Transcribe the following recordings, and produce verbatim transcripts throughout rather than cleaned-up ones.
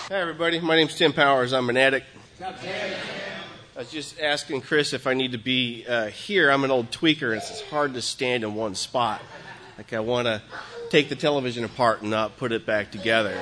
Hi, everybody. My name's Tim Powers. I'm an addict. I was just asking Chris if I need to be uh, here. I'm an old tweaker, and it's hard to stand in one spot. Like, I want to take the television apart and not put it back together.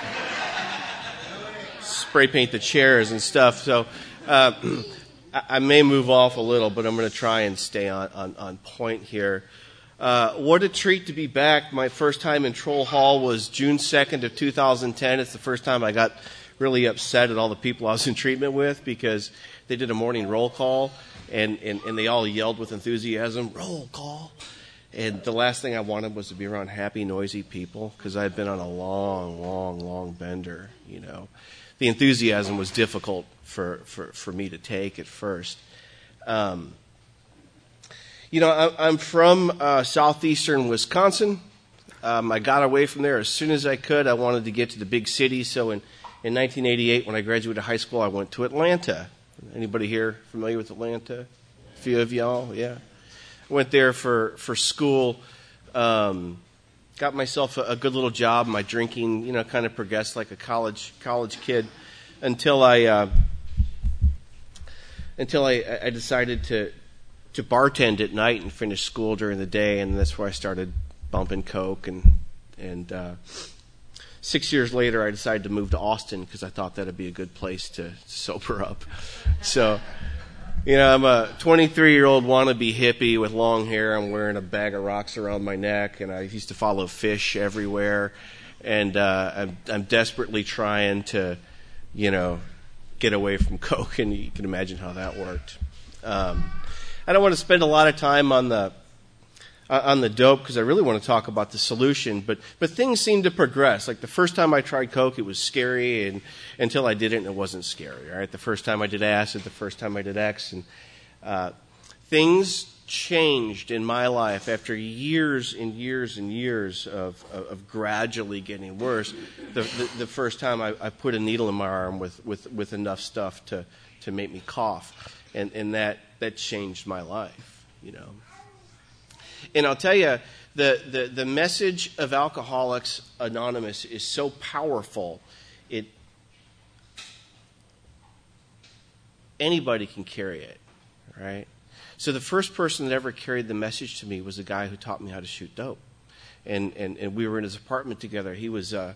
Spray paint the chairs and stuff. So uh, I, I may move off a little, but I'm going to try and stay on, on, on point here. Uh, what a treat to be back. My first time in Troll Hall was June second of two thousand ten. It's the first time I got really upset at all the people I was in treatment with because they did a morning roll call and, and, and they all yelled with enthusiasm, roll call. And the last thing I wanted was to be around happy, noisy people because I'd been on a long, long, long bender, you know. The enthusiasm was difficult for, for, for me to take at first. Um, You know, I'm from uh, southeastern Wisconsin. Um, I got away from there as soon as I could. I wanted to get to the big city. So in, in nineteen eighty-eight, when I graduated high school, I went to Atlanta. Anybody here familiar with Atlanta? A few of y'all, yeah. I went there for, for school. Um, got myself a, a good little job. My drinking, you know, kind of progressed like a college college kid until I uh, until I, I decided to. to bartend at night and finish school during the day, and that's where I started bumping coke. And and uh, six years later, I decided to move to Austin because I thought that'd be a good place to sober up. So, you know, I'm a twenty-three-year-old wannabe hippie with long hair. I'm wearing a bag of rocks around my neck, and I used to follow fish everywhere. And uh, I'm, I'm desperately trying to, you know, get away from coke, and you can imagine how that worked. Um, I don't want to spend a lot of time on the uh, on the dope because I really want to talk about the solution. But but things seem to progress. Like the first time I tried coke, it was scary, and until I did it, and it wasn't scary. Right? The first time I did acid, the first time I did X, and uh, things changed in my life after years and years and years of of, of gradually getting worse. The, the the first time I, I put a needle in my arm with with, with enough stuff to to make me cough. And, and that, that changed my life, you know. And I'll tell you, the, the, the message of Alcoholics Anonymous is so powerful, it anybody can carry it, right? So the first person that ever carried the message to me was a guy who taught me how to shoot dope. And, and, and we were in his apartment together. He was... Uh,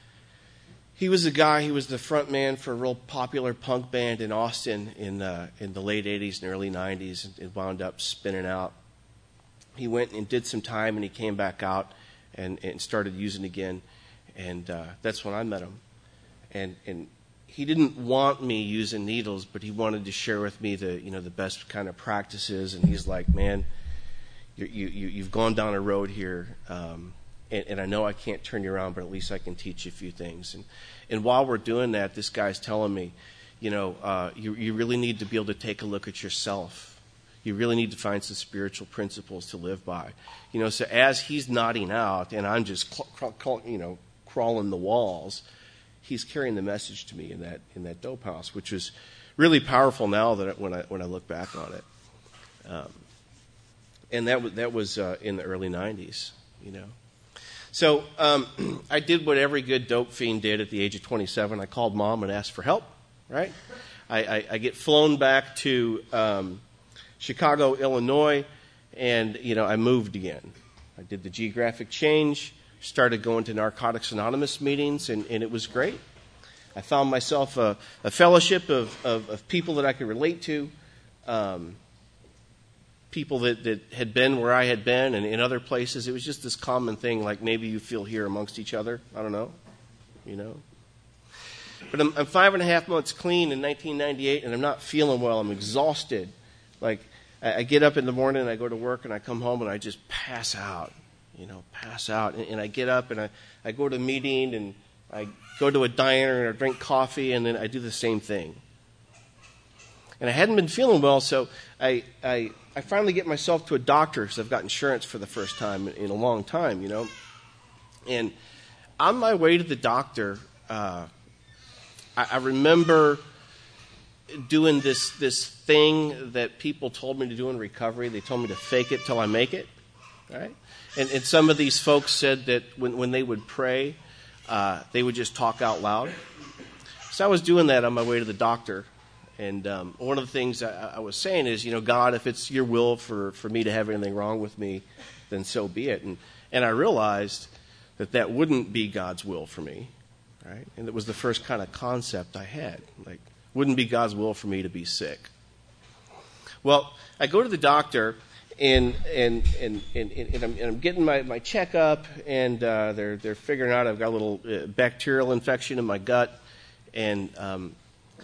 He was a guy, he was the front man for a real popular punk band in Austin in uh, in the late eighties and early nineties, and it wound up spinning out. He went and did some time, and he came back out and, and started using again, and uh, that's when I met him. And and he didn't want me using needles, but he wanted to share with me the you know the best kind of practices, and he's like, man, you you you've gone down a road here. Um, And, and I know I can't turn you around, but at least I can teach you a few things. And and while we're doing that, this guy's telling me, you know, uh, you you really need to be able to take a look at yourself. You really need to find some spiritual principles to live by. You know, so as he's nodding out and I'm just, cl- cl- cl- you know, crawling the walls, he's carrying the message to me in that in that dope house, which was really powerful now that when I when I look back on it. Um, and that was that was uh, in the early nineties, you know. So um, I did what every good dope fiend did at the age of twenty-seven. I called mom and asked for help, right? I, I, I get flown back to um, Chicago, Illinois, and, you know, I moved again. I did the geographic change, started going to Narcotics Anonymous meetings, and, and it was great. I found myself a, a fellowship of, of, of people that I could relate to, um, people that, that had been where I had been and in other places. It was just this common thing, like maybe you feel here amongst each other. I don't know, you know. But I'm, I'm five and a half months clean in nineteen ninety-eight, and I'm not feeling well. I'm exhausted. Like, I, I get up in the morning, and I go to work, and I come home, and I just pass out, you know, pass out. And, and I get up, and I, I go to a meeting, and I go to a diner, and I drink coffee, and then I do the same thing. And I hadn't been feeling well, so I... I I finally get myself to a doctor because I've got insurance for the first time in a long time, you know. And on my way to the doctor, uh, I, I remember doing this this thing that people told me to do in recovery. They told me to fake it till I make it, right? And, and some of these folks said that when, when they would pray, uh, they would just talk out loud. So I was doing that on my way to the doctor. And um, one of the things I, I was saying is, you know, God, if it's your will for, for me to have anything wrong with me, then so be it. And and I realized that that wouldn't be God's will for me, right? And it was the first kind of concept I had. Like, wouldn't be God's will for me to be sick. Well, I go to the doctor, and and and and, and, I'm, and I'm getting my, my checkup, and uh, they're they're figuring out I've got a little uh, bacterial infection in my gut, and um,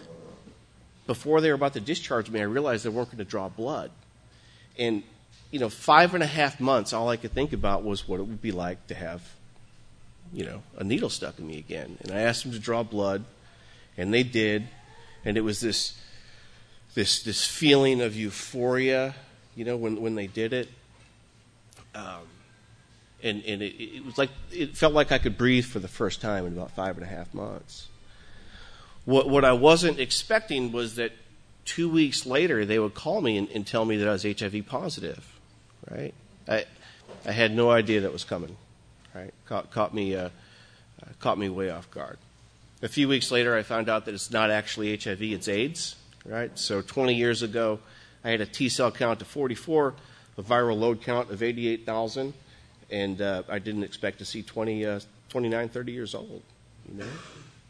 before they were about to discharge me, I realized they weren't going to draw blood. And, you know, five and a half months, all I could think about was what it would be like to have, you know, a needle stuck in me again. And I asked them to draw blood, and they did. And it was this this this feeling of euphoria, you know, when, when they did it. Um, and and it, it was like, it felt like I could breathe for the first time in about five and a half months. What what I wasn't expecting was that two weeks later they would call me and, and tell me that I was H I V positive, right? I I had no idea that was coming, right? Caught caught me uh, caught me way off guard. A few weeks later, I found out that it's not actually H I V; it's AIDS, right? So twenty years ago, I had a T cell count of forty-four, a viral load count of eighty-eight thousand, and uh, I didn't expect to see twenty, uh, twenty-nine, thirty years old, you know.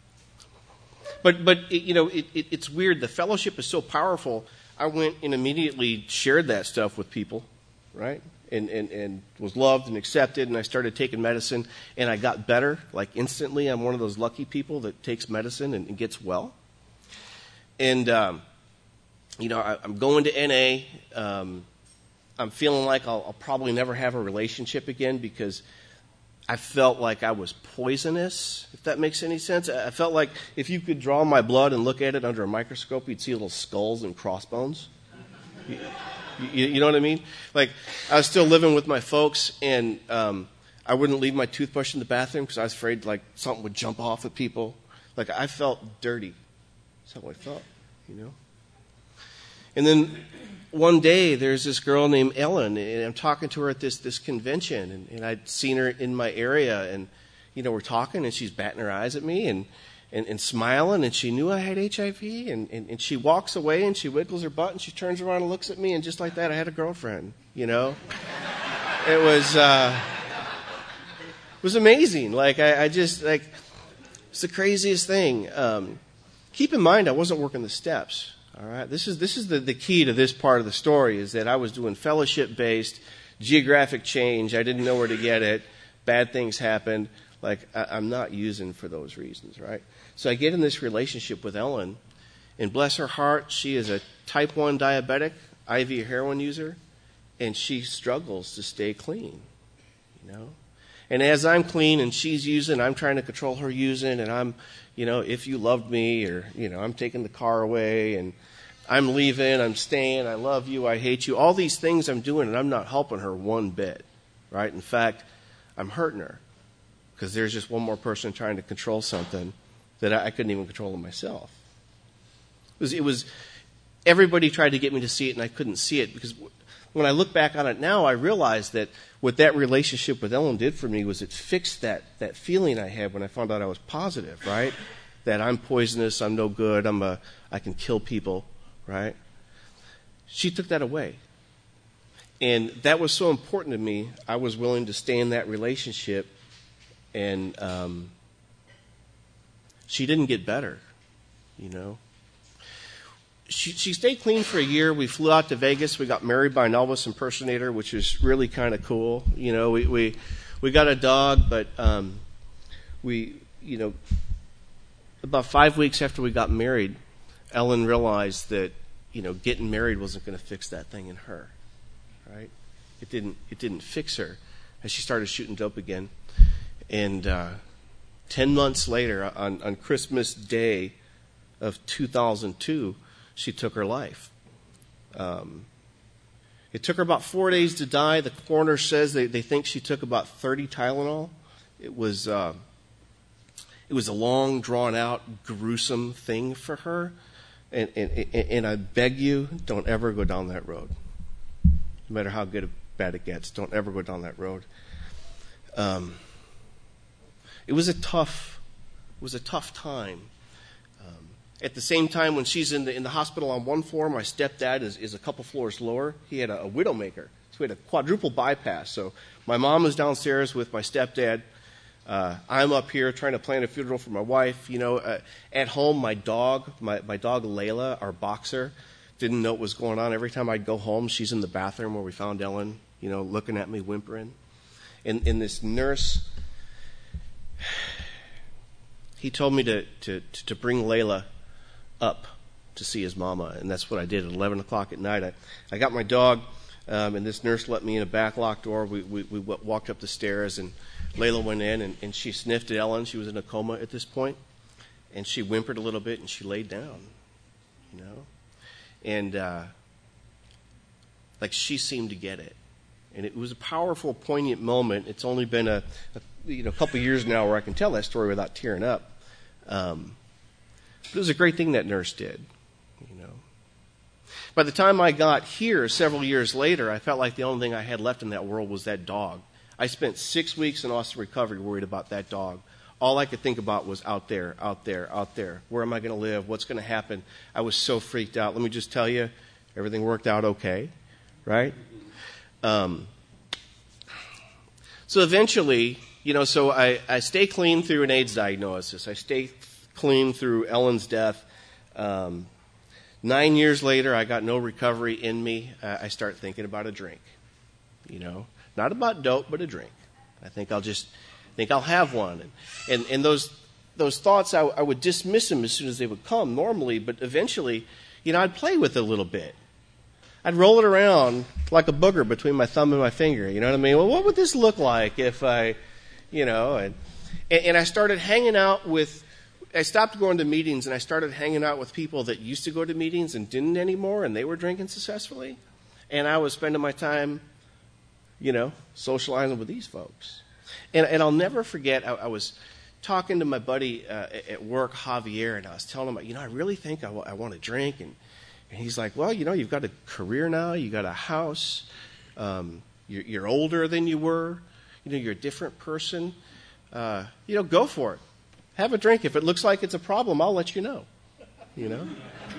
But, but it, you know, it, it, it's weird. The fellowship is so powerful. I went and immediately shared that stuff with people, right? And, and, and was loved and accepted, and I started taking medicine, and I got better, like instantly. I'm one of those lucky people that takes medicine and, and gets well. And, um, you know, I, I'm going to N A. Um, I'm feeling like I'll, I'll probably never have a relationship again because I felt like I was poisonous, if that makes any sense. I felt like if you could draw my blood and look at it under a microscope, you'd see little skulls and crossbones. You, you, you know what I mean? Like, I was still living with my folks, and um, I wouldn't leave my toothbrush in the bathroom because I was afraid, like, something would jump off at people. Like, I felt dirty. That's how I felt, you know? And then one day, there's this girl named Ellen, and I'm talking to her at this this convention, and, and I'd seen her in my area, and, you know, we're talking, and she's batting her eyes at me and, and, and smiling, and she knew I had H I V, and, and, and she walks away, and she wiggles her butt, and she turns around and looks at me, and just like that, I had a girlfriend, you know? It was, uh, it was amazing. Like, I, I just, like, it's the craziest thing. Um, keep in mind, I wasn't working the steps. All right, this is this is the, the key to this part of the story, is that I was doing fellowship-based, geographic change. I didn't know where to get it. Bad things happened. Like, I, I'm not using for those reasons, right? So I get in this relationship with Ellen, and bless her heart, she is a type one diabetic, I V heroin user, and she struggles to stay clean, you know? And as I'm clean and she's using, I'm trying to control her using, and I'm, you know, if you loved me, or, you know, I'm taking the car away, and I'm leaving, I'm staying, I love you, I hate you. All these things I'm doing, and I'm not helping her one bit, right? In fact, I'm hurting her because there's just one more person trying to control something that I, I couldn't even control it myself. It was, it was, everybody tried to get me to see it, and I couldn't see it because when I look back on it now, I realize that what that relationship with Ellen did for me was it fixed that, that feeling I had when I found out I was positive, right? That I'm poisonous, I'm no good, I'm a, I can kill people, right? She took that away. And that was so important to me, I was willing to stay in that relationship, and um, she didn't get better, you know? She, she stayed clean for a year. We flew out to Vegas. We got married by an Elvis impersonator, which was really kind of cool. You know, we, we we got a dog, but um, we, you know, about five weeks after we got married, Ellen realized that, you know, getting married wasn't going to fix that thing in her, right? It didn't. It didn't fix her, and she started shooting dope again. And uh, ten months later, on on Christmas Day of two thousand two. She took her life. Um, it took her about four days to die. The coroner says they, they think she took about thirty Tylenol. It was uh, it was a long, drawn-out, gruesome thing for her. And, and, and I beg you, don't ever go down that road. No matter how good or bad it gets, don't ever go down that road. Um, it was a tough, it was a tough time. Um, at the same time, when she's in the in the hospital on one floor, my stepdad is, is a couple floors lower. He had a, a widowmaker. So we had a quadruple bypass. So my mom was downstairs with my stepdad. Uh, I'm up here trying to plan a funeral for my wife. You know, uh, at home, my dog, my, my dog Layla, our boxer, didn't know what was going on. Every time I'd go home, she's in the bathroom where we found Ellen, you know, looking at me, whimpering. And, and this nurse, he told me to, to, to bring Layla up to see his mama, and that's what I did at eleven o'clock at night. I, I got my dog, um, and this nurse let me in a back locked door. We, we, we walked up the stairs, and Layla went in, and, and she sniffed at Ellen. She was in a coma at this point, and she whimpered a little bit, and she laid down, you know. And, uh, like, she seemed to get it. And it was a powerful, poignant moment. It's only been a, a you know, a couple years now where I can tell that story without tearing up. Um, but it was a great thing that nurse did, you know. By the time I got here several years later, I felt like the only thing I had left in that world was that dog. I spent six weeks in Austin recovery worried about that dog. All I could think about was out there, out there, out there. Where am I going to live? What's going to happen? I was so freaked out. Let me just tell you, everything worked out okay, right? Um, so eventually, you know, so I, I stay clean through an AIDS diagnosis. I stay clean through Ellen's death. Um, nine years later, I got no recovery in me. Uh, I start thinking about a drink, you know. Not about dope, but a drink. I think I'll just think I'll have one. And and, and those those thoughts, I, I would dismiss them as soon as they would come normally, but eventually, you know, I'd play with it a little bit. I'd roll it around like a booger between my thumb and my finger. You know what I mean? Well, what would this look like if I, you know, and and I started hanging out with, I stopped going to meetings and I started hanging out with people that used to go to meetings and didn't anymore, and they were drinking successfully. And I was spending my time, you know, socializing with these folks. And, and I'll never forget, I, I was talking to my buddy uh, at work, Javier, and I was telling him, you know, I really think I, w- I want to drink. And, and he's like, well, you know, you've got a career now, you got a house, um, you're, you're older than you were, you know, you're a different person. Uh, you know, go for it. Have a drink. If it looks like it's a problem, I'll let you know, you know.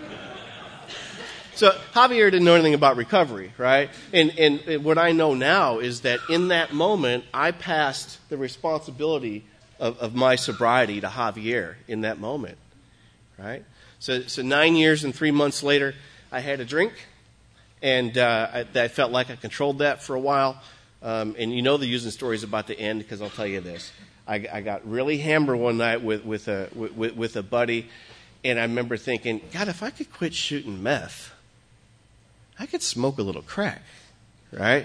So Javier didn't know anything about recovery, right? And, and, and what I know now is that in that moment, I passed the responsibility of, of my sobriety to Javier in that moment, right? So, so nine years and three months later, I had a drink, and uh, I, I felt like I controlled that for a while. Um, and you know the using story is about to end because I'll tell you this. I, I got really hammered one night with, with, a, with, with a buddy, and I remember thinking, God, if I could quit shooting meth, I could smoke a little crack, right?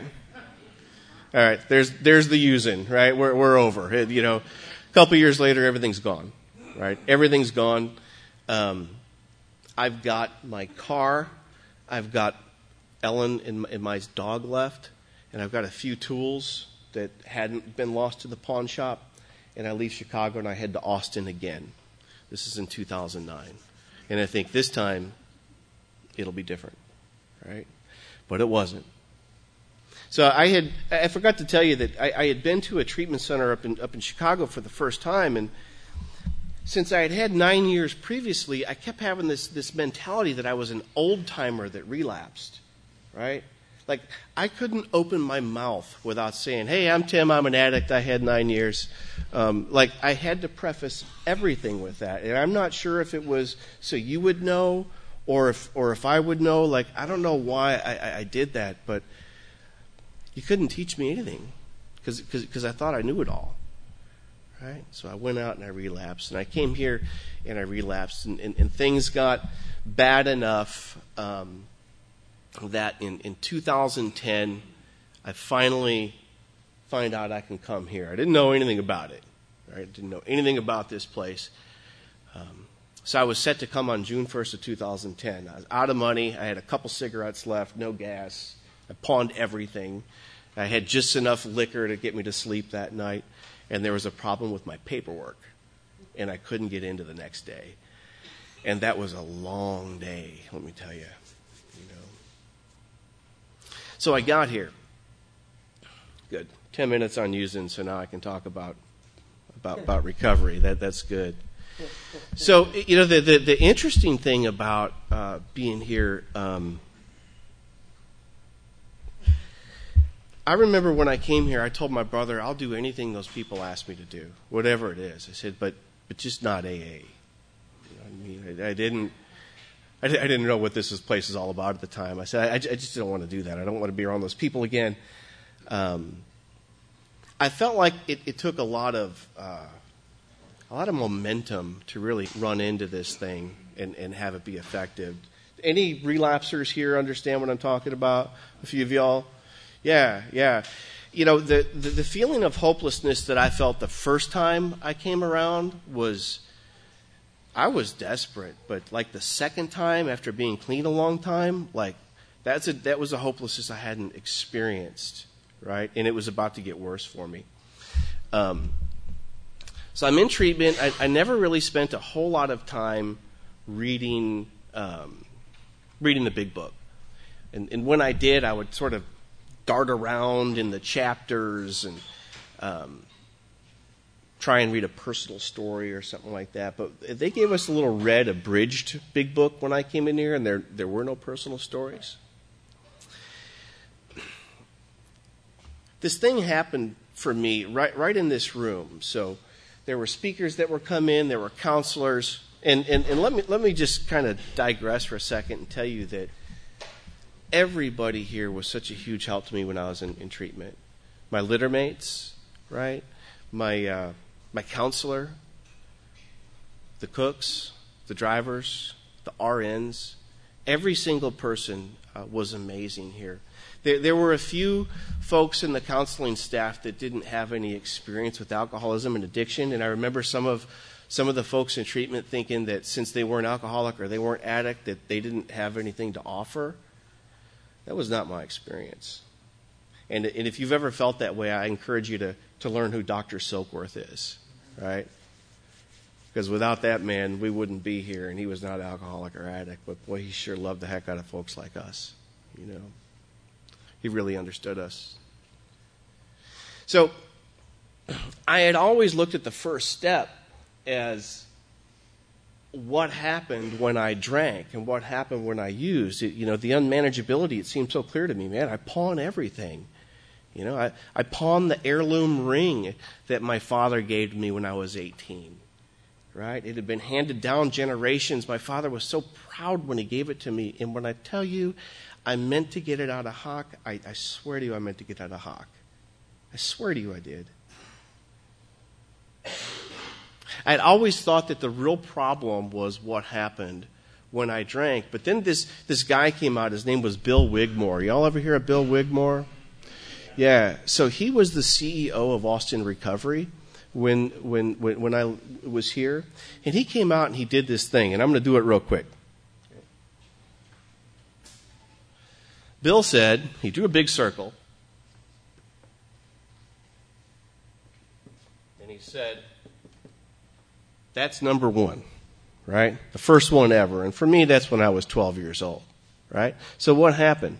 All right, there's there's the using, right? We're we're over. It, you know, a couple years later, everything's gone, right? Everything's gone. Um, I've got my car, I've got Ellen and, and my dog left, and I've got a few tools that hadn't been lost to the pawn shop, and I leave Chicago and I head to Austin again. This is in two thousand nine, and I think this time it'll be different. Right? But it wasn't. So I had, I forgot to tell you that I, I had been to a treatment center up in, up in Chicago for the first time, and since I had had nine years previously, I kept having this, this mentality that I was an old timer that relapsed, right? Like, I couldn't open my mouth without saying, hey, I'm Tim, I'm an addict, I had nine years. Um, like, I had to preface everything with that, and I'm not sure if it was so you would know, Or if or if I would know, like, I don't know why I, I, I did that, but you couldn't teach me anything because because I thought I knew it all, right? So I went out and I relapsed, and I came here and I relapsed, and, and, and things got bad enough um, that in, in two thousand ten, I finally find out I can come here. I didn't know anything about it, right? I didn't know anything about this place. Um, So I was set to come on June first of two thousand ten. I was out of money. I had a couple cigarettes left, no gas. I pawned everything. I had just enough liquor to get me to sleep that night. And there was a problem with my paperwork. And I couldn't get into the next day. And that was a long day, let me tell you. You know. So I got here. Good. Ten minutes on using, so now I can talk about about, about recovery. That That's good. So, you know, the, the, the interesting thing about uh, being here, um, I remember when I came here, I told my brother, I'll do anything those people ask me to do, whatever it is. I said, but but just not A A. You know what I mean? I, I didn't I, I didn't know what this was, place was all about at the time. I said, I, I just don't want to do that. I don't want to be around those people again. Um, I felt like it, it took a lot of uh, a lot of momentum to really run into this thing and, and have it be effective. Any relapsers here understand what I'm talking about? A few of y'all? Yeah, yeah. You know, the, the, the feeling of hopelessness that I felt the first time I came around was, I was desperate. But like the second time after being clean a long time, like that's a, that was a hopelessness I hadn't experienced, right? And it was about to get worse for me. Um, so I'm in treatment. I, I never really spent a whole lot of time reading um, reading the big book. And, and when I did, I would sort of dart around in the chapters and um, try and read a personal story or something like that. But they gave us a little red abridged big book when I came in here, and there there were no personal stories. This thing happened for me right right in this room. So there were speakers that were come in, there were counselors, and, and, and let me let me just kind of digress for a second and tell you that everybody here was such a huge help to me when I was in, in treatment. My litter mates, right? My uh, my counselor, the cooks, the drivers, the R Ns. Every single person uh, was amazing here. There, there were a few folks in the counseling staff that didn't have any experience with alcoholism and addiction, and I remember some of some of the folks in treatment thinking that since they weren't alcoholic or they weren't addict, that they didn't have anything to offer. That was not my experience. And, and if you've ever felt that way, I encourage you to, to learn who Doctor Silkworth is, right? Because without that man, we wouldn't be here, and he was not alcoholic or addict, but boy, he sure loved the heck out of folks like us, you know. He really understood us. So I had always looked at the first step as what happened when I drank and what happened when I used. It, you know, the unmanageability, it seemed so clear to me, man. I pawn everything. You know, I, I pawned the heirloom ring that my father gave me when I was eighteen. Right? It had been handed down generations. My father was so proud when he gave it to me. And when I tell you, I meant to get it out of hock, I, I swear to you I meant to get it out of hock. I swear to you I did. I had always thought that the real problem was what happened when I drank. But then this, this guy came out. His name was Bill Wigmore. Y'all ever hear of Bill Wigmore? Yeah. So he was the C E O of Austin Recovery when when when, when I was here. And he came out and he did this thing. And I'm going to do it real quick. Bill said, he drew a big circle. And he said, that's number one, right? The first one ever. And for me, that's when I was twelve years old, right? So what happened?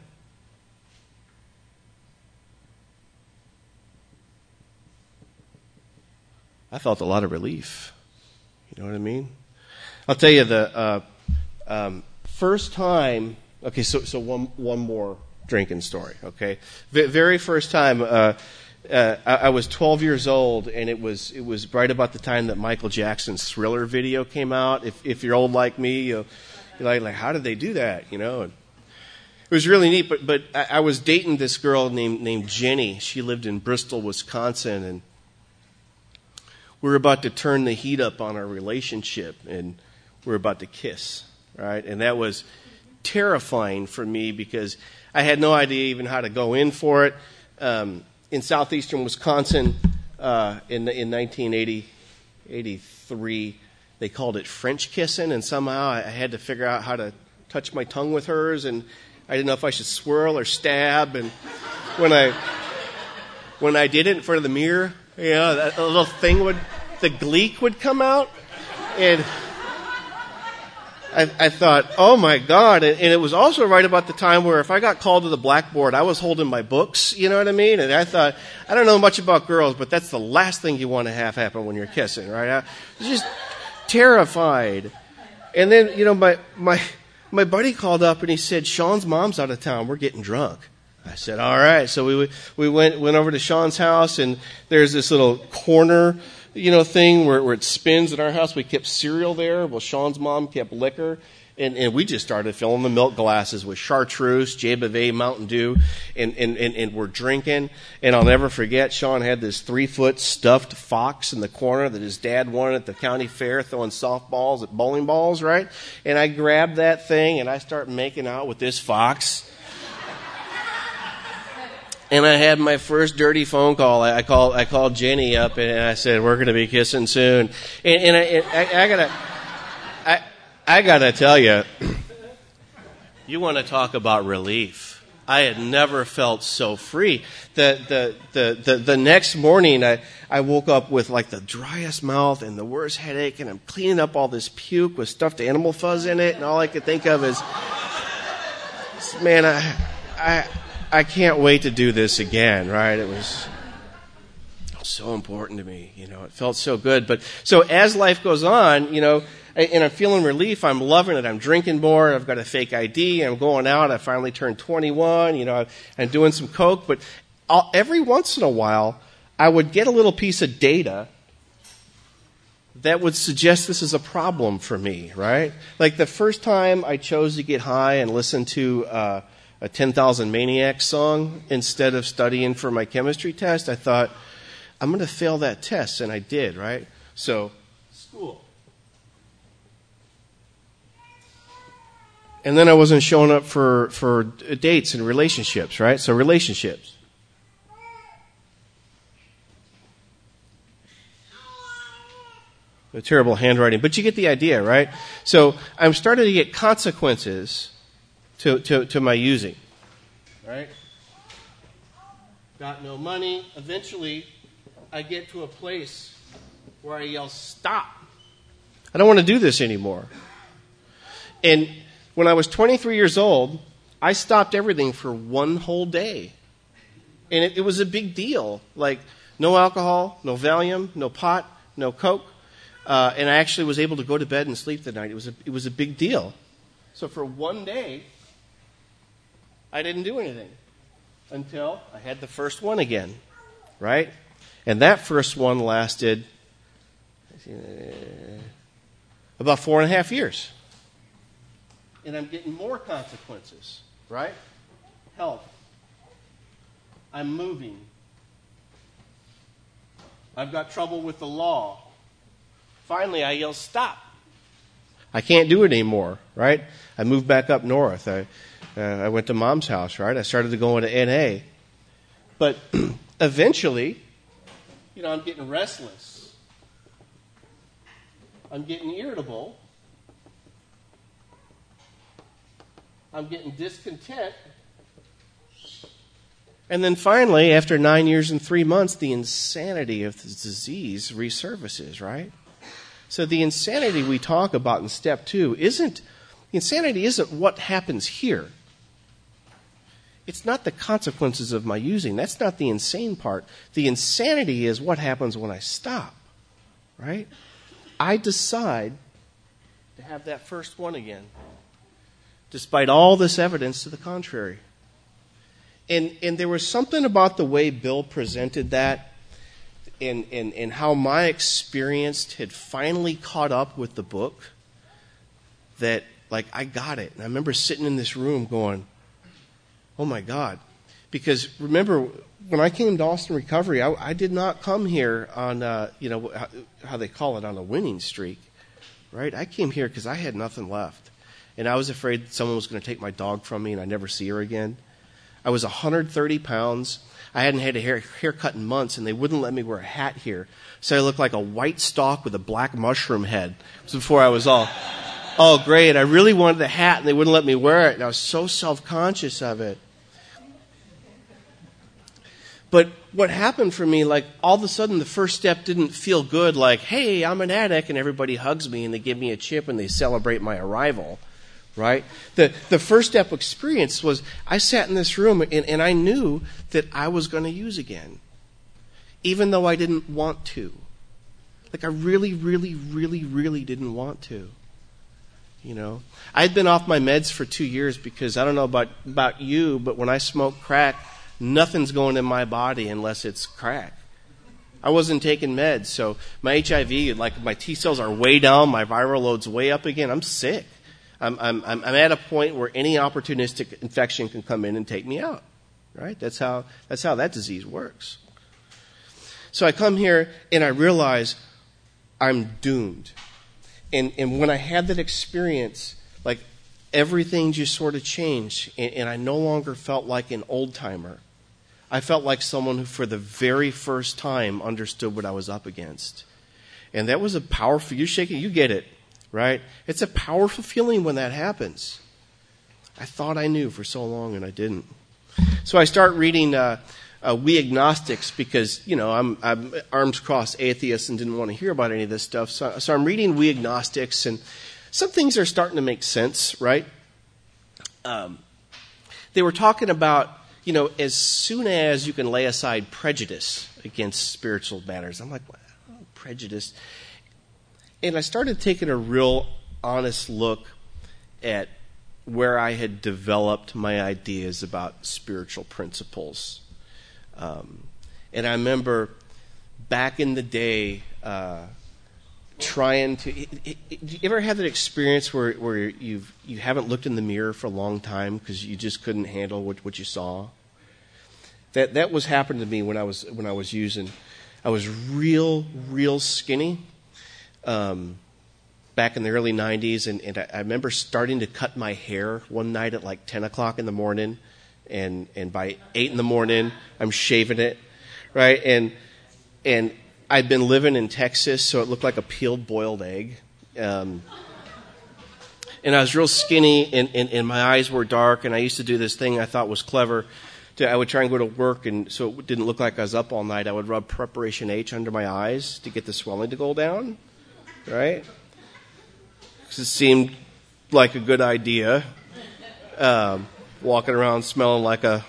I felt a lot of relief. You know what I mean? I'll tell you the uh, um, first time. Okay, so so one one more drinking story. Okay, v- very first time. Uh, Uh, I, I was twelve years old, and it was it was right about the time that Michael Jackson's Thriller video came out. If if you're old like me, you'll, you're like, like, how did they do that? You know, and it was really neat. But but I, I was dating this girl named named Jenny. She lived in Bristol, Wisconsin, and we were about to turn the heat up on our relationship, and we were about to kiss, right? And that was terrifying for me because I had no idea even how to go in for it. Um, In southeastern Wisconsin, uh, in in nineteen eighty, eighty-three, they called it French kissing, and somehow I had to figure out how to touch my tongue with hers, and I didn't know if I should swirl or stab. And when I when I did it in front of the mirror, you know, that little thing would, the gleek would come out, and I, I thought, oh my God. And, and it was also right about the time where if I got called to the blackboard, I was holding my books, you know what I mean? And I thought, I don't know much about girls, but that's the last thing you want to have happen when you're kissing, right? It's just terrified. And then, you know, my, my, my buddy called up and he said, Sean's mom's out of town. We're getting drunk. I said, all right. So we we went went over to Sean's house, and there's this little corner, you know, thing where, where it spins at our house. We kept cereal there. Well, Sean's mom kept liquor. And, and we just started filling the milk glasses with chartreuse, J B V, Mountain Dew, and, and, and, and we're drinking. And I'll never forget, Sean had this three-foot stuffed fox in the corner that his dad wanted at the county fair, throwing softballs at bowling balls, right? And I grabbed that thing, and I started making out with this fox. And I had my first dirty phone call. I called I called Jenny up, and I said, we're going to be kissing soon. And, and I, and I, I got to... I, I gotta tell you, you want to talk about relief. I had never felt so free. The the the the, the next morning, I, I woke up with like the driest mouth and the worst headache, and I'm cleaning up all this puke with stuffed animal fuzz in it, and all I could think of is, man, I I I can't wait to do this again. Right? It was so important to me. You know, it felt so good. But so as life goes on, you know. And I'm feeling relief. I'm loving it. I'm drinking more. I've got a fake I D. I'm going out. I finally turned twenty-one. You know, I'm doing some coke. But I'll, every once in a while, I would get a little piece of data that would suggest this is a problem for me, right? Like the first time I chose to get high and listen to uh, a ten thousand Maniacs song instead of studying for my chemistry test, I thought, I'm going to fail that test. And I did, right? So, school. And then I wasn't showing up for, for dates and relationships, right? So relationships. A terrible handwriting, but you get the idea, right? So I'm starting to get consequences to, to, to my using, right? Got no money. Eventually, I get to a place where I yell, stop. I don't want to do this anymore. And when I was twenty-three years old, I stopped everything for one whole day. And it, it was a big deal. Like, no alcohol, no Valium, no pot, no Coke. Uh, and I actually was able to go to bed and sleep that night. It was a, it was a big deal. So for one day, I didn't do anything until I had the first one again, right? And that first one lasted uh, about four and a half years. And I'm getting more consequences, right? Health. I'm moving. I've got trouble with the law. Finally, I yell, stop. I can't do it anymore, right? I moved back up north. I, uh, I went to Mom's house, right? I started to go into N A. But eventually, you know, I'm getting restless. I'm getting irritable. I'm getting discontent. And then finally, after nine years and three months, the insanity of the disease resurfaces, right? So the insanity we talk about in step two isn't, insanity isn't what happens here. It's not the consequences of my using. That's not the insane part. The insanity is what happens when I stop, right? I decide to have that first one again, despite all this evidence to the contrary. And and there was something about the way Bill presented that and, and, and how my experience had finally caught up with the book that, like, I got it. And I remember sitting in this room going, oh, my God. Because remember, when I came to Austin Recovery, I, I did not come here on, uh, you know, how, how they call it, on a winning streak, right? I came here because I had nothing left. And I was afraid someone was going to take my dog from me and I'd never see her again. I was one hundred thirty pounds. I hadn't had a hair, haircut in months, and they wouldn't let me wear a hat here. So I looked like a white stalk with a black mushroom head. It was before I was all, all gray, and I really wanted the hat, and they wouldn't let me wear it, and I was so self-conscious of it. But what happened for me, like, all of a sudden the first step didn't feel good, like, hey, I'm an addict, and everybody hugs me, and they give me a chip, and they celebrate my arrival. Right? The the first step experience was I sat in this room and, and I knew that I was going to use again, even though I didn't want to. Like I really, really, really, really didn't want to. You know, I'd been off my meds for two years because I don't know about, about you, but when I smoke crack, nothing's going in my body unless it's crack. I wasn't taking meds, so my H I V, like my T cells are way down, my viral load's way up again. I'm sick. I'm, I'm, I'm at a point where any opportunistic infection can come in and take me out. Right? That's how, that's how that disease works. So I come here and I realize I'm doomed. And, and when I had that experience, like everything just sort of changed, and, and I no longer felt like an old timer. I felt like someone who for the very first time understood what I was up against. And that was a powerful, you shaking, you get it, right? It's a powerful feeling when that happens. I thought I knew for so long and I didn't. So I start reading uh, uh, We Agnostics because, you know, I'm, I'm arms crossed atheist and didn't want to hear about any of this stuff. So, so I'm reading We Agnostics, and some things are starting to make sense, right? Um, they were talking about, you know, as soon as you can lay aside prejudice against spiritual matters. I'm like, wow, prejudice. And I started taking a real honest look at where I had developed my ideas about spiritual principles. Um, and I remember back in the day uh, trying to... It, it, it, you ever have that experience where, where you've, you haven't looked in the mirror for a long time because you just couldn't handle what, what you saw? That that was happening to me when I was when I was using. I was real, real skinny um, back in the early nineties, and, and I, I remember starting to cut my hair one night at like ten o'clock in the morning, and and by eight in the morning, I'm shaving it, right? And and I'd been living in Texas, so it looked like a peeled boiled egg. Um, and I was real skinny, and, and, and my eyes were dark, and I used to do this thing I thought was clever. To, I would try and go to work, and so it didn't look like I was up all night. I would rub Preparation H under my eyes to get the swelling to go down, right? Because it seemed like a good idea. Um, walking around smelling like a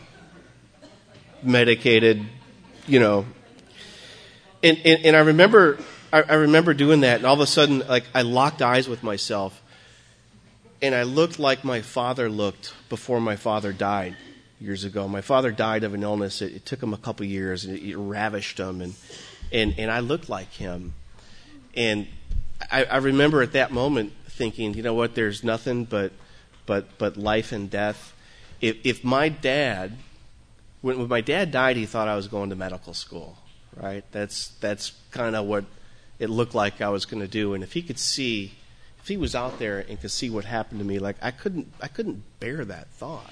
medicated, you know. And, and, and I remember, I, I remember doing that, and all of a sudden, like I locked eyes with myself, and I looked like my father looked before my father died. Years ago, my father died of an illness. It, it took him a couple years, and it, it ravished him, and and and I looked like him. And I, I remember at that moment thinking, you know what? There's nothing but but but life and death. If if my dad, when, when my dad died, he thought I was going to medical school, right? That's that's kind of what it looked like I was going to do. And if he could see, if he was out there and could see what happened to me, like I couldn't I couldn't bear that thought.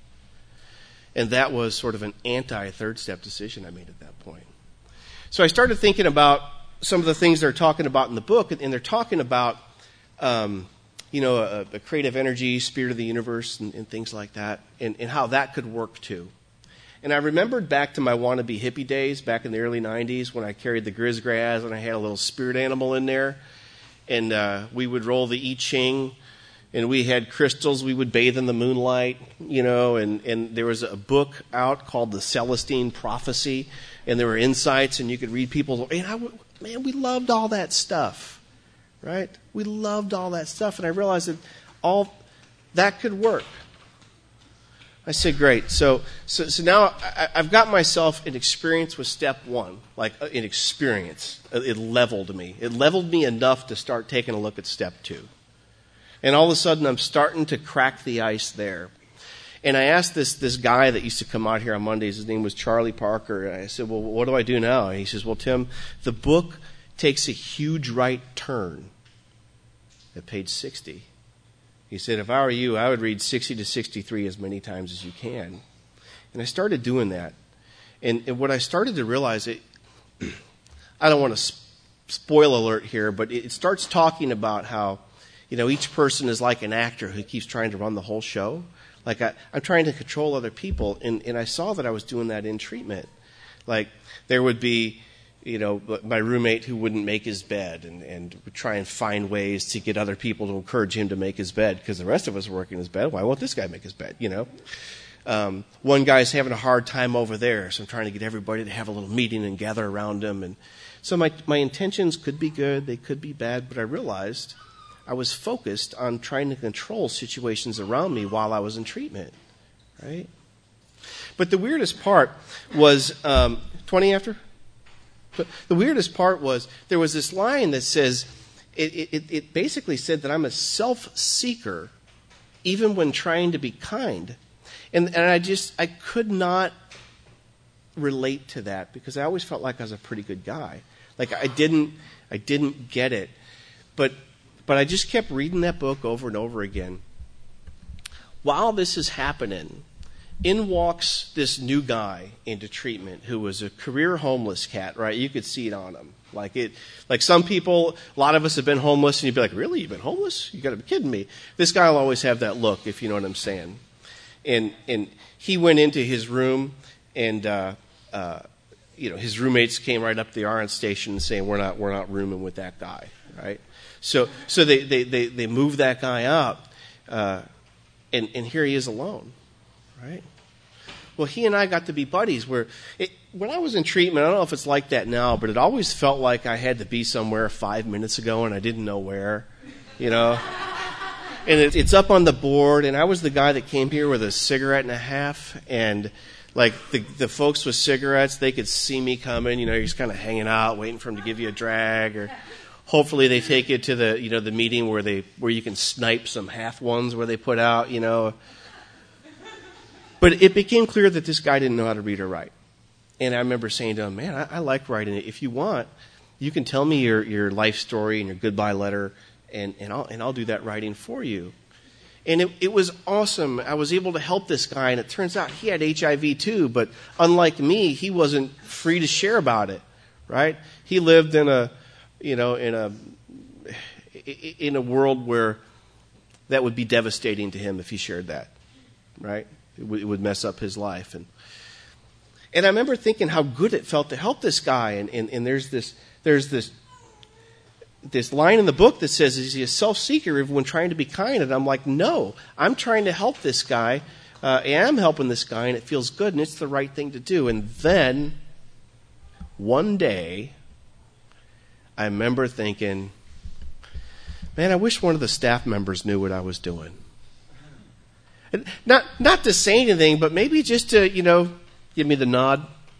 And that was sort of an anti-third step decision I made at that point. So I started thinking about some of the things they're talking about in the book, and they're talking about, um, you know, a, a creative energy, spirit of the universe, and, and things like that, and, and how that could work too. And I remembered back to my wannabe hippie days, back in the early nineties, when I carried the Grizz Graz and I had a little spirit animal in there, and uh, we would roll the I Ching. And we had crystals. We would bathe in the moonlight, you know, and, and there was a book out called The Celestine Prophecy, and there were insights, and you could read people's, and I, man, we loved all that stuff, right? We loved all that stuff, and I realized that all that could work. I said, great. So so, so now I, I've got myself an experience with step one, like an experience. It leveled me. It leveled me enough to start taking a look at step two. And all of a sudden, I'm starting to crack the ice there. And I asked this this guy that used to come out here on Mondays, his name was Charlie Parker, and I said, well, what do I do now? And he says, well, Tim, the book takes a huge right turn at page sixty. He said, if I were you, I would read sixty to sixty-three as many times as you can. And I started doing that. And, and what I started to realize, it, I don't want to sp- spoil alert here, but it, it starts talking about how, you know, each person is like an actor who keeps trying to run the whole show. Like I, I'm trying to control other people, and, and I saw that I was doing that in treatment. Like there would be, you know, my roommate who wouldn't make his bed, and, and would try and find ways to get other people to encourage him to make his bed because the rest of us are working his bed. Why won't this guy make his bed, you know? Um, one guy's having a hard time over there, so I'm trying to get everybody to have a little meeting and gather around him. And So my, my intentions could be good, they could be bad, but I realized I was focused on trying to control situations around me while I was in treatment, right? But the weirdest part was, um, twenty after? But the weirdest part was there was this line that says, it, it, it basically said that I'm a self-seeker even when trying to be kind. And, and I just, I could not relate to that because I always felt like I was a pretty good guy. Like I didn't, I didn't get it. But, but I just kept reading that book over and over again. While this is happening, in walks this new guy into treatment who was a career homeless cat, right? You could see it on him. Like it, like some people, a lot of us have been homeless, and you'd be like, really? You've been homeless? You got to be kidding me. This guy will always have that look, if you know what I'm saying. And and he went into his room, and uh, uh, you know his roommates came right up to the R N station saying, we're not we're not rooming with that guy, right? So so they they they, they moved that guy up, uh, and and here he is alone. Right? Well, he and I got to be buddies where it, when I was in treatment, I don't know if it's like that now, but it always felt like I had to be somewhere five minutes ago and I didn't know where, you know? And it, it's up on the board, and I was the guy that came here with a cigarette and a half, and like the, the folks with cigarettes, they could see me coming, you know, you're just kind of hanging out, waiting for them to give you a drag, or hopefully they take you to the, you know, the meeting where they, where you can snipe some half ones where they put out, you know. But it became clear that this guy didn't know how to read or write. And I remember saying to him, man, I, I like writing it. If you want, you can tell me your, your life story and your goodbye letter, and, and, I'll, and I'll do that writing for you. And it, it was awesome. I was able to help this guy, and it turns out he had H I V too, but unlike me, he wasn't free to share about it, right? He lived in a, you know, in a, in a world where that would be devastating to him if he shared that, right? It would mess up his life. And and I remember thinking how good it felt to help this guy. And, and, and there's this there's this this line in the book that says, is he a self-seeker when trying to be kind? And I'm like, no, I'm trying to help this guy. Uh, I am helping this guy, and it feels good, and it's the right thing to do. And then one day, I remember thinking, man, I wish one of the staff members knew what I was doing. Not not to say anything, but maybe just to, you know, give me the nod.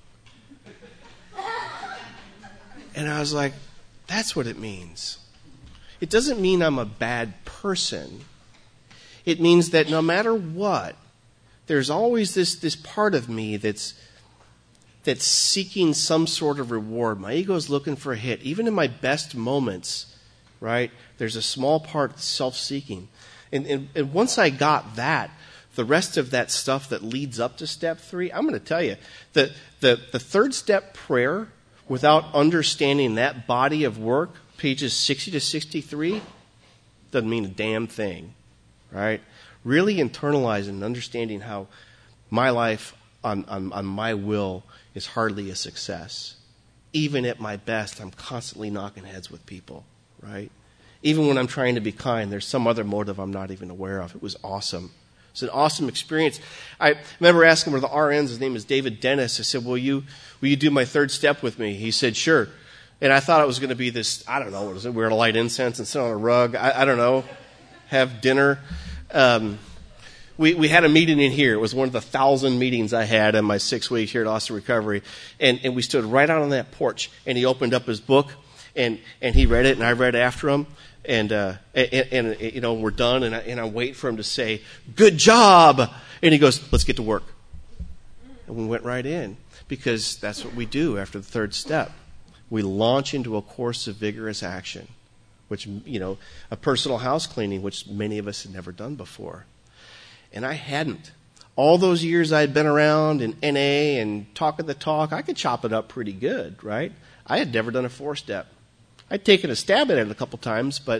And I was like, that's what it means. It doesn't mean I'm a bad person. It means that no matter what, there's always this, this part of me that's that's seeking some sort of reward. My ego's looking for a hit. Even in my best moments, right, there's a small part that's self-seeking. And, and, and once I got that, the rest of that stuff that leads up to step three, I'm going to tell you, the, the, the third step prayer, without understanding that body of work, pages sixty to sixty-three, doesn't mean a damn thing, right? Really internalizing and understanding how my life on, on, on my will is hardly a success. Even at my best, I'm constantly knocking heads with people, right? Even when I'm trying to be kind, there's some other motive I'm not even aware of. It was awesome. It's an awesome experience. I remember asking one of the R Ns, his name is David Dennis. I said, will you will you do my third step with me? He said, sure. And I thought it was going to be this, I don't know, what is it? We're going to light incense and sit on a rug. I, I don't know, have dinner. Um, we, we had a meeting in here. It was one of the thousand meetings I had in my six weeks here at Austin Recovery. And, and we stood right out on that porch, and he opened up his book, and, and he read it, and I read after him. And, uh, and, and, you know, we're done, and I, and I wait for him to say, good job. And he goes, let's get to work. And we went right in, because that's what we do after the third step. We launch into a course of vigorous action, which, you know, a personal house cleaning, which many of us had never done before. And I hadn't. All those years I'd been around in N A and talking the talk, I could chop it up pretty good, right? I had never done a four-step. I'd taken a stab at it a couple times, but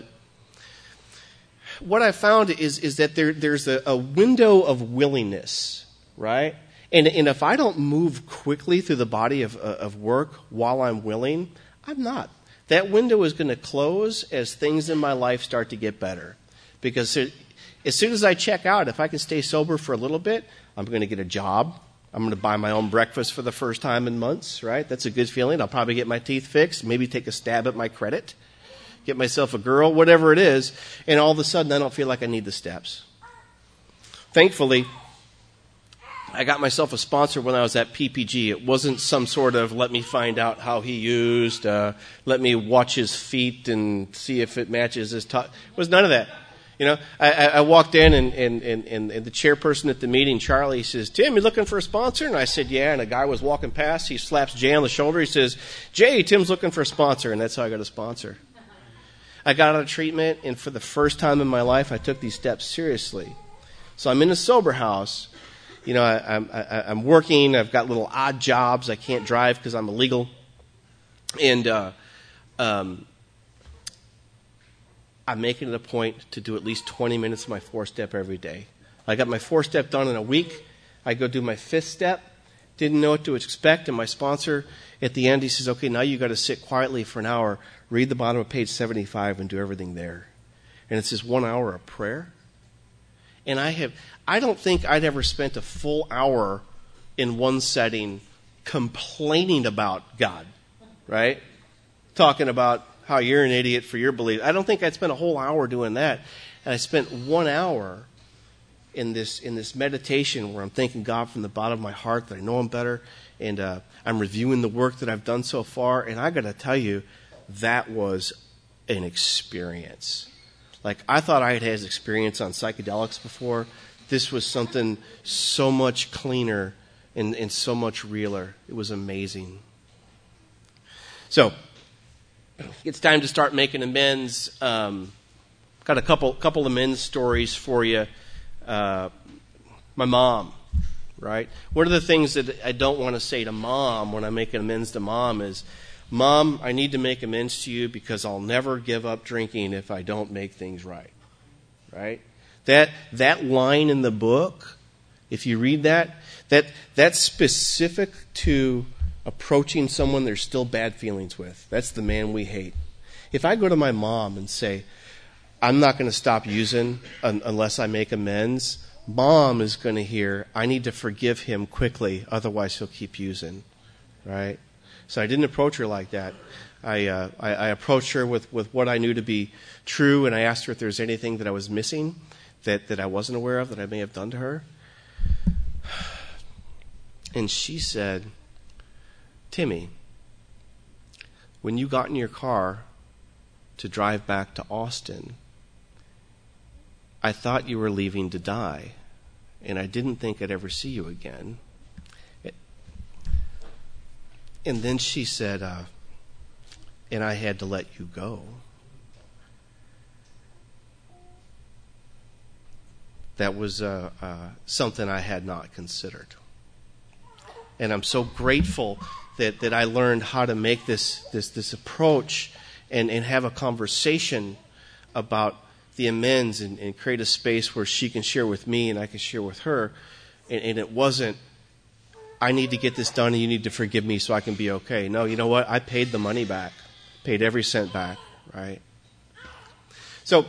what I found is is that there there's a, a window of willingness, right? And and if I don't move quickly through the body of of work while I'm willing, I'm not. That window is going to close as things in my life start to get better. Because as soon as I check out, if I can stay sober for a little bit, I'm going to get a job. I'm going to buy my own breakfast for the first time in months, right? That's a good feeling. I'll probably get my teeth fixed, maybe take a stab at my credit, get myself a girl, whatever it is, and all of a sudden I don't feel like I need the steps. Thankfully, I got myself a sponsor when I was at P P G. It wasn't some sort of let me find out how he used, uh, let me watch his feet and see if it matches his top. It was none of that. You know, I, I walked in and, and, and, and the chairperson at the meeting, Charlie, says, Tim, you looking for a sponsor? And I said, yeah. And a guy was walking past. He slaps Jay on the shoulder. He says, Jay, Tim's looking for a sponsor. And that's how I got a sponsor. I got out of treatment, and for the first time in my life, I took these steps seriously. So I'm in a sober house. You know, I, I'm, I, I'm working. I've got little odd jobs. I can't drive because I'm illegal. And uh, um, I'm making it a point to do at least twenty minutes of my four-step every day. I got my four-step done in a week. I go do my fifth step. Didn't know what to expect. And my sponsor, at the end, he says, okay, now you got to sit quietly for an hour, read the bottom of page seventy-five, and do everything there. And it's this one hour of prayer. And I have, I don't think I'd ever spent a full hour in one setting complaining about God, right? Talking about how you're an idiot for your belief. I don't think I'd spent a whole hour doing that. And I spent one hour in this in this meditation where I'm thanking God from the bottom of my heart that I know Him better, and uh, I'm reviewing the work that I've done so far. And I got to tell you, that was an experience. Like, I thought I had had experience on psychedelics before. This was something so much cleaner and, and so much realer. It was amazing. So, it's time to start making amends. Um, got a couple couple amends stories for you. Uh, my mom, right? One of the things that I don't want to say to mom when I'm making amends to mom is, Mom, I need to make amends to you because I'll never give up drinking if I don't make things right. Right? That that line in the book, if you read that, that that's specific to approaching someone there's still bad feelings with. That's the man we hate. If I go to my mom and say, I'm not going to stop using un- unless I make amends, Mom is going to hear, I need to forgive him quickly, otherwise he'll keep using. Right? So I didn't approach her like that. I, uh, I, I approached her with, with what I knew to be true, and I asked her if there was anything that I was missing that, that I wasn't aware of that I may have done to her. And she said, Timmy, when you got in your car to drive back to Austin, I thought you were leaving to die, and I didn't think I'd ever see you again. And then she said, uh, and I had to let you go. That was uh, uh, something I had not considered. And I'm so grateful that, that I learned how to make this this, this approach and, and have a conversation about the amends and, and create a space where she can share with me and I can share with her. And, and it wasn't, I need to get this done and you need to forgive me so I can be okay. No, you know what? I paid the money back. Paid every cent back, right? So,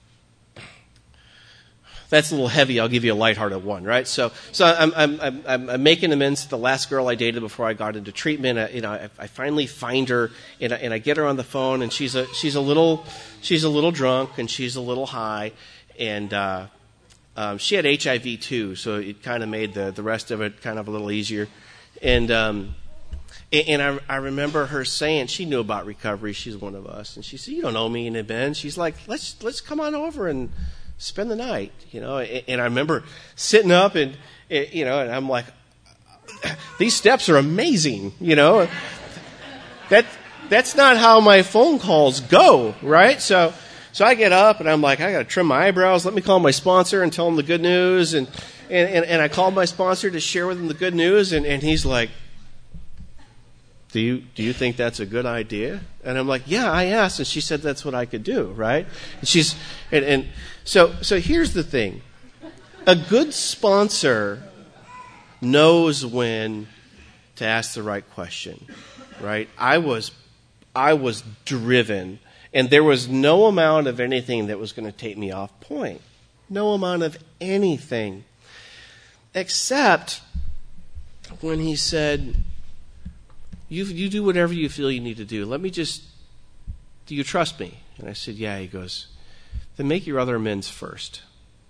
that's a little heavy. I'll give you a lighthearted one, right? So, so I'm, I'm, I'm, I'm making amends to the last girl I dated before I got into treatment. I, you know, I, I finally find her, and I, and I get her on the phone, and she's a, she's a little, she's a little drunk, and she's a little high, and, uh, Um, she had H I V too, so it kind of made the, the rest of it kind of a little easier. And um, and I, I remember her saying, she knew about recovery. She's one of us. And she said, you don't know me and Ben. She's like, let's let's come on over and spend the night. You know. And, and I remember sitting up and, you know, and I'm like, these steps are amazing. You know. that That's not how my phone calls go, right? So... So I get up and I'm like, I got to trim my eyebrows. Let me call my sponsor and tell him the good news. And and, and, and I called my sponsor to share with him the good news. And, and he's like, do you do you think that's a good idea? And I'm like, yeah, I asked. And she said that's what I could do, right? And she's and, and so so here's the thing. A good sponsor knows when to ask the right question, right? I was I was driven. And there was no amount of anything that was going to take me off point. No amount of anything. Except when he said, you, you do whatever you feel you need to do. Let me just, do you trust me? And I said, yeah. He goes, then make your other amends first.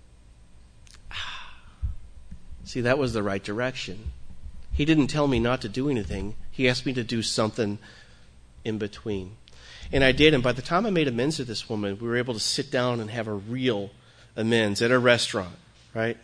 See, that was the right direction. He didn't tell me not to do anything. He asked me to do something in between. And I did. And by the time I made amends to this woman, we were able to sit down and have a real amends at a restaurant, right?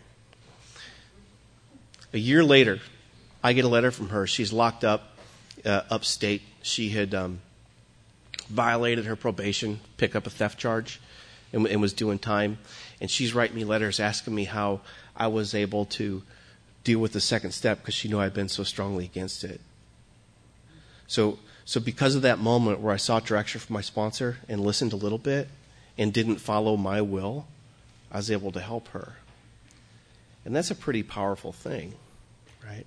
A year later, I get a letter from her. She's locked up uh, upstate. She had um, violated her probation, picked up a theft charge, and, and was doing time. And she's writing me letters asking me how I was able to deal with the second step because she knew I'd been so strongly against it. So, so because of that moment where I sought direction from my sponsor and listened a little bit and didn't follow my will, I was able to help her. And that's a pretty powerful thing, right?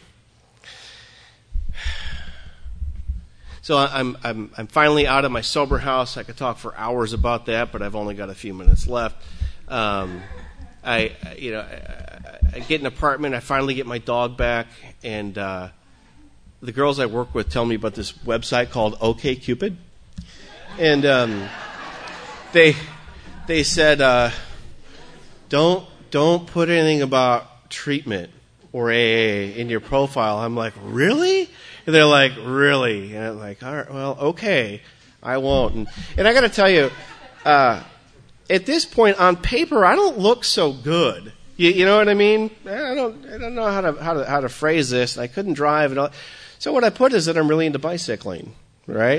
So I'm I'm I'm finally out of my sober house. I could talk for hours about that, but I've only got a few minutes left. Um, I you know I, I get an apartment. I finally get my dog back, and uh, the girls I work with tell me about this website called OkCupid, and um, they they said uh, don't don't put anything about treatment or A A in your profile. I'm like, really? And they're like, really? And I'm like, all right, well, okay, I won't. And, and I got to tell you, uh, at this point on paper, I don't look so good. You, you know what I mean? I don't, I don't know how to how to how to phrase this. I couldn't drive and all. So what I put is that I'm really into bicycling, right?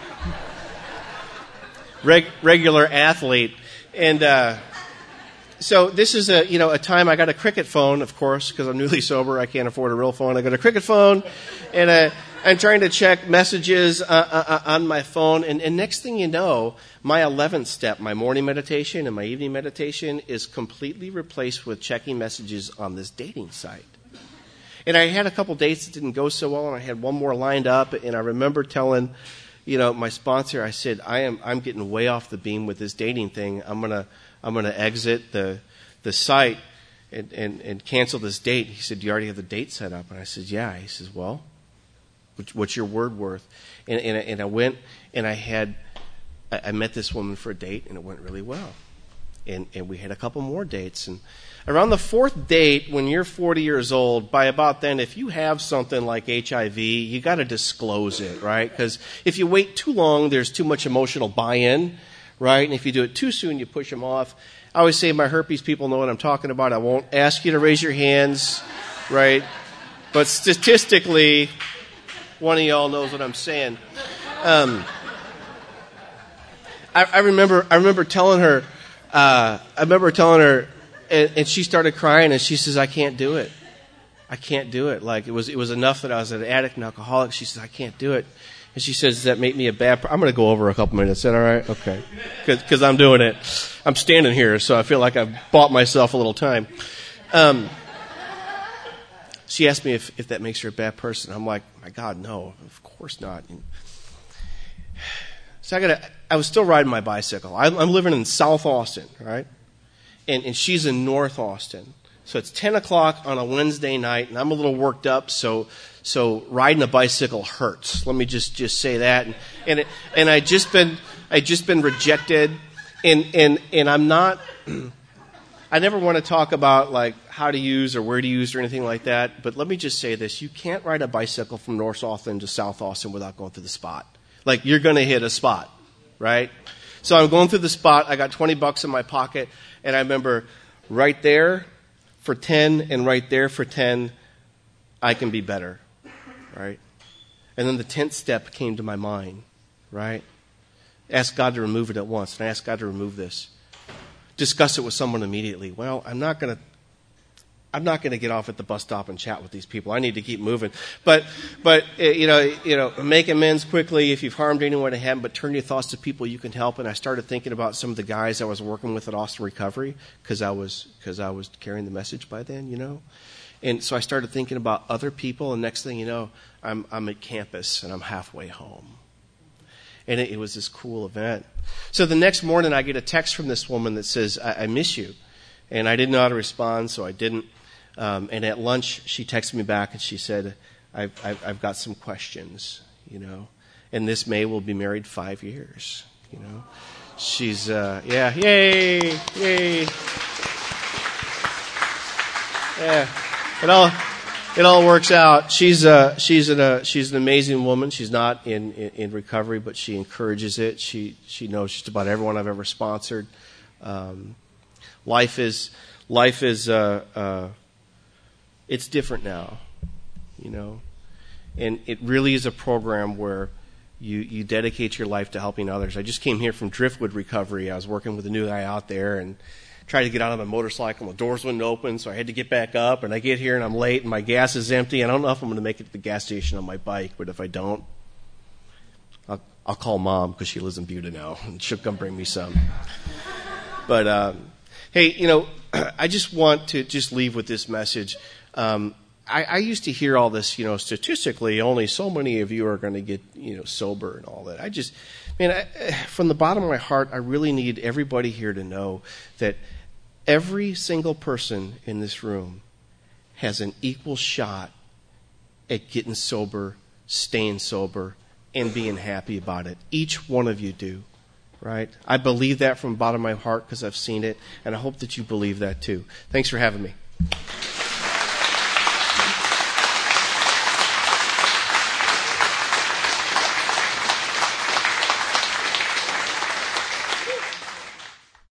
Reg, regular athlete, and. Uh, So this is a, you know, a time I got a cricket phone, of course, because I'm newly sober. I can't afford a real phone. I got a cricket phone, and uh, I'm trying to check messages uh, uh, on my phone. And, and next thing you know, my eleventh step, my morning meditation and my evening meditation, is completely replaced with checking messages on this dating site. And I had a couple dates that didn't go so well, and I had one more lined up. And I remember telling, you know, my sponsor, I said, I am I'm getting way off the beam with this dating thing. I'm gonna I'm going to exit the the site and, and, and cancel this date. He said, do you already have the date set up? And I said, yeah. He says, well, what's your word worth? And, and, and I went and I had, I met this woman for a date, and it went really well. And, and we had a couple more dates. And around the fourth date, when you're forty years old, by about then, if you have something like H I V, you got to disclose it, right? Because if you wait too long, there's too much emotional buy-in. Right? And if you do it too soon, you push them off. I always say my herpes people know what I'm talking about. I won't ask you to raise your hands, right? But statistically, one of y'all knows what I'm saying. Um, I, I remember, I remember telling her, uh, I remember telling her, and, and she started crying, and she says, "I can't do it. I can't do it." Like it was, it was enough that I was an addict and alcoholic. She says, "I can't do it." And she says, does that make me a bad person? I'm going to go over a couple minutes. Is that all right? Okay. Because I'm doing it. I'm standing here, so I feel like I've bought myself a little time. Um, she asked me if, if that makes her a bad person. I'm like, my God, no, of course not. And so I got I was still riding my bicycle. I, I'm living in South Austin, right? And, and she's in North Austin. So it's ten o'clock on a Wednesday night, and I'm a little worked up, so so riding a bicycle hurts. Let me just, just say that. And and, it, and I just been I just been rejected, and and and I'm not. I never want to talk about like how to use or where to use or anything like that. But let me just say this: you can't ride a bicycle from North Austin to South Austin without going through the spot. Like you're going to hit a spot, right? So I'm going through the spot. I got twenty bucks in my pocket, and I remember right there. For ten and right there for ten, I can be better, right? And then the tenth step came to my mind, right? Ask God to remove it at once. And I asked God to remove this. Discuss it with someone immediately. Well, I'm not going to I'm not going to get off at the bus stop and chat with these people. I need to keep moving. But, but you know, you know, make amends quickly if you've harmed anyone at hand, but turn your thoughts to people you can help. And I started thinking about some of the guys I was working with at Austin Recovery because I was because I was carrying the message by then, you know. And so I started thinking about other people, and next thing you know, I'm I'm at campus and I'm halfway home. And it, it was this cool event. So the next morning, I get a text from this woman that says, I, I miss you. And I didn't know how to respond, so I didn't. Um, and at lunch, she texted me back and she said, I've, I've, I've got some questions, you know. And this May we'll be married five years, you know. She's, uh, yeah, yay, yay. Yeah, it all, it all works out. She's, uh, she's an, uh, she's an amazing woman. She's not in, in, in recovery, but she encourages it. She, she knows just about everyone I've ever sponsored. Um, life is, life is, uh, uh, it's different now, you know. And it really is a program where you, you dedicate your life to helping others. I just came here from Driftwood Recovery. I was working with a new guy out there and tried to get out on my motorcycle. My doors wouldn't open, so I had to get back up. And I get here and I'm late and my gas is empty. I don't know if I'm going to make it to the gas station on my bike, but if I don't, I'll, I'll call Mom because she lives in Buda now, and she'll come bring me some. But um, hey, you know, I just want to just leave with this message. Um, I, I used to hear all this, you know, statistically, only so many of you are going to get, you know, sober and all that. I just, man, I, from the bottom of my heart, I really need everybody here to know that every single person in this room has an equal shot at getting sober, staying sober, and being happy about it. Each one of you do, right? I believe that from the bottom of my heart because I've seen it, and I hope that you believe that too. Thanks for having me.